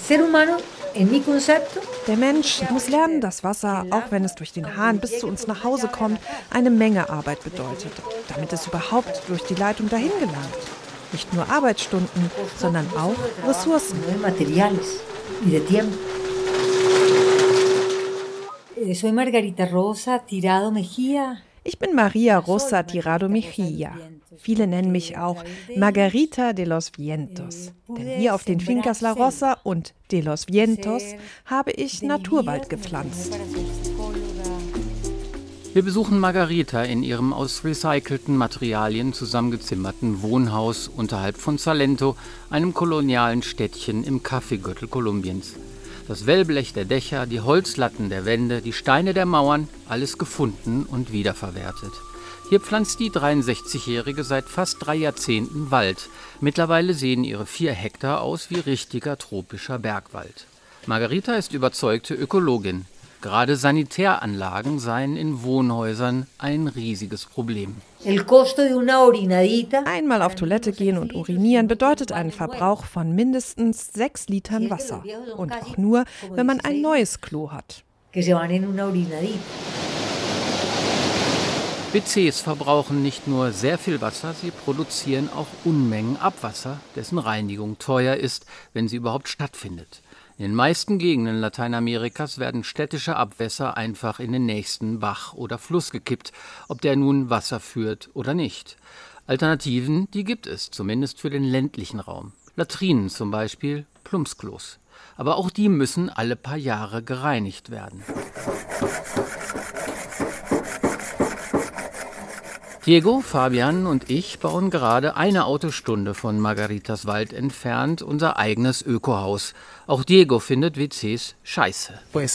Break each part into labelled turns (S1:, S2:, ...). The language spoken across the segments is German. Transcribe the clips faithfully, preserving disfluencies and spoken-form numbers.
S1: Der Mensch muss lernen, dass Wasser, auch wenn es durch den Hahn bis zu uns nach Hause kommt, eine Menge Arbeit bedeutet, damit es überhaupt durch die Leitung dahin gelangt. Nicht nur Arbeitsstunden, sondern auch Ressourcen.
S2: Soy Margarita Rosa Tirado Mejía.
S1: Ich bin Maria Rosa Tirado Mejía. Viele nennen mich auch Margarita de los Vientos. Denn hier auf den Fincas La Rosa und de los Vientos habe ich Naturwald gepflanzt.
S3: Wir besuchen Margarita in ihrem aus recycelten Materialien zusammengezimmerten Wohnhaus unterhalb von Salento, einem kolonialen Städtchen im Kaffeegürtel Kolumbiens. Das Wellblech der Dächer, die Holzlatten der Wände, die Steine der Mauern, alles gefunden und wiederverwertet. Hier pflanzt die dreiundsechzigjährige seit fast drei Jahrzehnten Wald. Mittlerweile sehen ihre vier Hektar aus wie richtiger tropischer Bergwald. Margarita ist überzeugte Ökologin. Gerade Sanitäranlagen seien in Wohnhäusern ein riesiges Problem.
S1: Einmal auf Toilette gehen und urinieren bedeutet einen Verbrauch von mindestens sechs Litern Wasser. Und auch nur, wenn man ein neues Klo hat.
S3: W Cs verbrauchen nicht nur sehr viel Wasser, sie produzieren auch Unmengen Abwasser, dessen Reinigung teuer ist, wenn sie überhaupt stattfindet. In den meisten Gegenden Lateinamerikas werden städtische Abwässer einfach in den nächsten Bach oder Fluss gekippt, ob der nun Wasser führt oder nicht. Alternativen, die gibt es, zumindest für den ländlichen Raum. Latrinen zum Beispiel, Plumpsklos. Aber auch die müssen alle paar Jahre gereinigt werden. Diego, Fabian und ich bauen gerade eine Autostunde von Margaritas Wald entfernt unser eigenes Ökohaus. Auch Diego findet W Cs scheiße.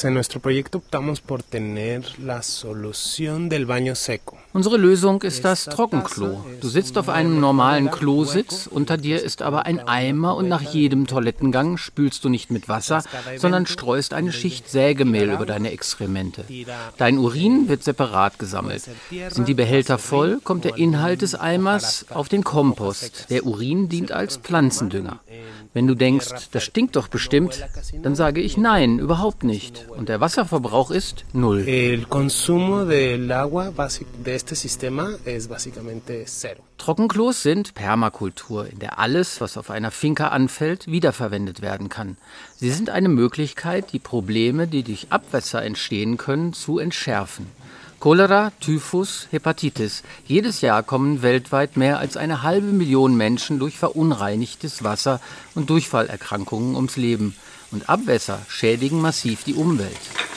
S3: Unsere Lösung ist das Trockenklo. Du sitzt auf einem normalen Klositz, unter dir ist aber ein Eimer und nach jedem Toilettengang spülst du nicht mit Wasser, sondern streust eine Schicht Sägemehl über deine Exkremente. Dein Urin wird separat gesammelt. Sind die Behälter voll, kommt der Inhalt des Eimers auf den Kompost. Der Urin dient als Pflanzendünger. Wenn du denkst, das stinkt doch bestimmt, dann sage ich nein, überhaupt nicht. Und der Wasserverbrauch ist null. Trockenklos sind Permakultur, in der alles, was auf einer Finca anfällt, wiederverwendet werden kann. Sie sind eine Möglichkeit, die Probleme, die durch Abwässer entstehen können, zu entschärfen. Cholera, Typhus, Hepatitis. Jedes Jahr kommen weltweit mehr als eine halbe Million Menschen durch verunreinigtes Wasser und Durchfallerkrankungen ums Leben. Und Abwässer schädigen massiv die Umwelt.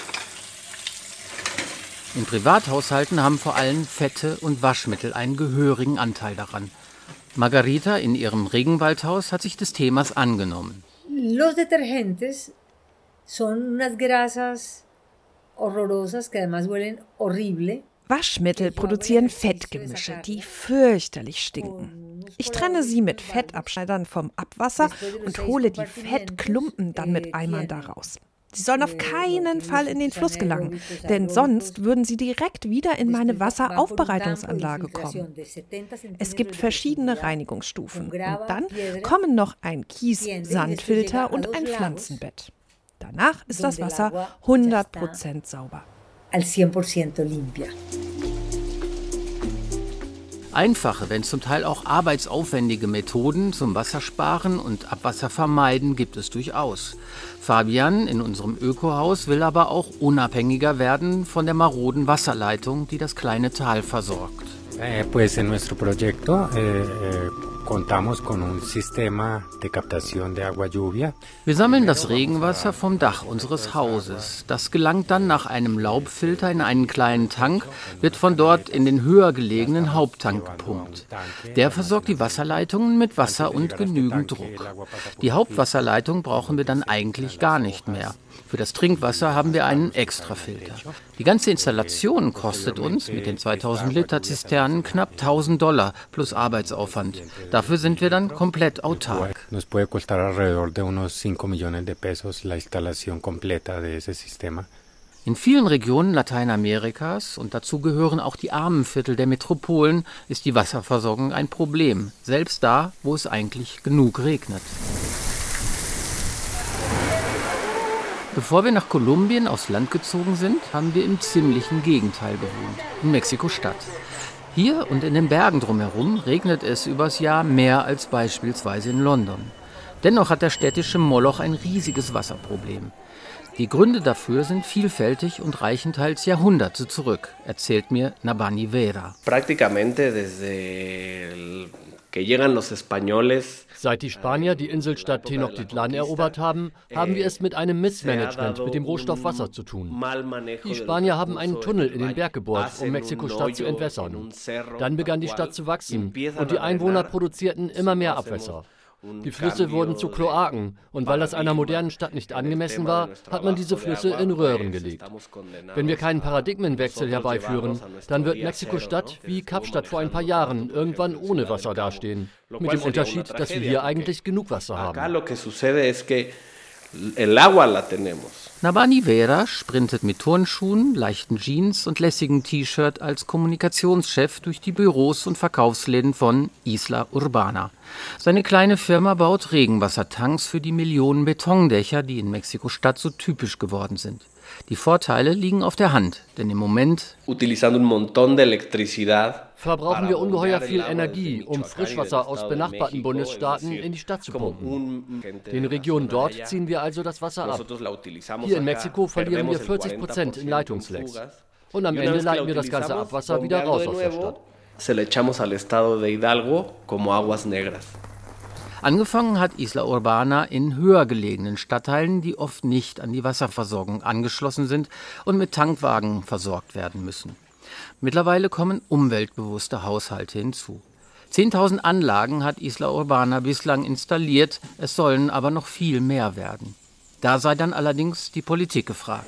S3: In Privathaushalten haben vor allem Fette und Waschmittel einen gehörigen Anteil daran. Margarita in ihrem Regenwaldhaus hat sich des Themas angenommen.
S2: Los detergentes son unas grasas horrorosas que además huelen horrible.
S1: Waschmittel produzieren Fettgemische, die fürchterlich stinken. Ich trenne sie mit Fettabschneidern vom Abwasser und hole die Fettklumpen dann mit Eimern daraus. Sie sollen auf keinen Fall in den Fluss gelangen, denn sonst würden sie direkt wieder in meine Wasseraufbereitungsanlage kommen. Es gibt verschiedene Reinigungsstufen und dann kommen noch ein Kies-Sandfilter und ein Pflanzenbett. Danach ist das Wasser hundert Prozent sauber.
S3: Einfache, wenn zum Teil auch arbeitsaufwendige Methoden zum Wassersparen und Abwasservermeiden gibt es durchaus. Fabian in unserem Ökohaus will aber auch unabhängiger werden von der maroden Wasserleitung, die das kleine Tal versorgt.
S4: Eh, pues en nuestro proyecto eh, eh, contamos con un sistema de captación de agua lluvia.
S3: Wir sammeln das Regenwasser vom Dach unseres Hauses. Das gelangt dann nach einem Laubfilter in einen kleinen Tank, wird von dort in den höher gelegenen Haupttank gepumpt. Der versorgt die Wasserleitungen mit Wasser und genügend Druck. Die Hauptwasserleitung brauchen wir dann eigentlich gar nicht mehr. Für das Trinkwasser haben wir einen Extrafilter. Die ganze Installation kostet uns mit den zweitausend Liter Zisternen knapp tausend Dollar plus Arbeitsaufwand. Dafür sind wir dann komplett autark.
S4: Nos puede costar alrededor de unos cinco millones de pesos la instalación completa de ese sistema.
S3: In vielen Regionen Lateinamerikas, und dazu gehören auch die armen Viertel der Metropolen, ist die Wasserversorgung ein Problem. Selbst da, wo es eigentlich genug regnet. Bevor wir nach Kolumbien aufs Land gezogen sind, haben wir im ziemlichen Gegenteil gewohnt, in Mexiko-Stadt. Hier und in den Bergen drumherum regnet es übers Jahr mehr als beispielsweise in London. Dennoch hat der städtische Moloch ein riesiges Wasserproblem. Die Gründe dafür sind vielfältig und reichen teils Jahrhunderte zurück, erzählt mir Nabani Vera.
S5: Prácticamente desde que llegan los españoles.
S6: Seit die Spanier die Inselstadt Tenochtitlan erobert haben, haben wir es mit einem Missmanagement mit dem Rohstoff Wasser zu tun. Die Spanier haben einen Tunnel in den Berg gebohrt, um Mexiko-Stadt zu entwässern. Dann begann die Stadt zu wachsen und die Einwohner produzierten immer mehr Abwässer. Die Flüsse wurden zu Kloaken und weil das einer modernen Stadt nicht angemessen war, hat man diese Flüsse in Röhren gelegt. Wenn wir keinen Paradigmenwechsel herbeiführen, dann wird Mexiko-Stadt wie Kapstadt vor ein paar Jahren irgendwann ohne Wasser dastehen. Mit dem Unterschied, dass wir hier eigentlich genug Wasser haben.
S3: Nabani Vera sprintet mit Turnschuhen, leichten Jeans und lässigem T-Shirt als Kommunikationschef durch die Büros und Verkaufsläden von Isla Urbana. Seine kleine Firma baut Regenwassertanks für die Millionen Betondächer, die in Mexiko-Stadt so typisch geworden sind. Die Vorteile liegen auf der Hand, denn im Moment
S6: verbrauchen wir ungeheuer viel Energie, um Frischwasser aus benachbarten Bundesstaaten in die Stadt zu pumpen. Den Regionen dort ziehen wir also das Wasser ab. Hier in Mexiko verlieren wir vierzig Prozent in Leitungslecks. Und am Ende leiten wir das ganze Abwasser wieder raus aus der Stadt.
S3: Angefangen hat Isla Urbana in höher gelegenen Stadtteilen, die oft nicht an die Wasserversorgung angeschlossen sind und mit Tankwagen versorgt werden müssen. Mittlerweile kommen umweltbewusste Haushalte hinzu. zehntausend Anlagen hat Isla Urbana bislang installiert, es sollen aber noch viel mehr werden. Da sei dann allerdings die Politik gefragt.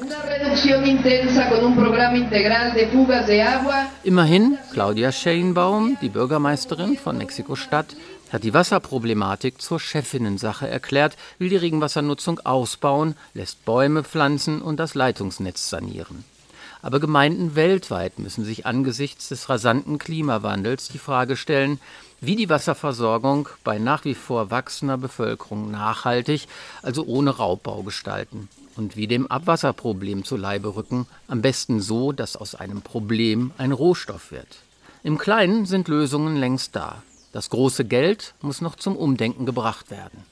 S3: Immerhin, Claudia Sheinbaum, die Bürgermeisterin von Mexiko-Stadt, hat die Wasserproblematik zur Chefinnensache erklärt, will die Regenwassernutzung ausbauen, lässt Bäume pflanzen und das Leitungsnetz sanieren. Aber Gemeinden weltweit müssen sich angesichts des rasanten Klimawandels die Frage stellen, wie die Wasserversorgung bei nach wie vor wachsender Bevölkerung nachhaltig, also ohne Raubbau gestalten und wie dem Abwasserproblem zu Leibe rücken, am besten so, dass aus einem Problem ein Rohstoff wird. Im Kleinen sind Lösungen längst da. Das große Geld muss noch zum Umdenken gebracht werden.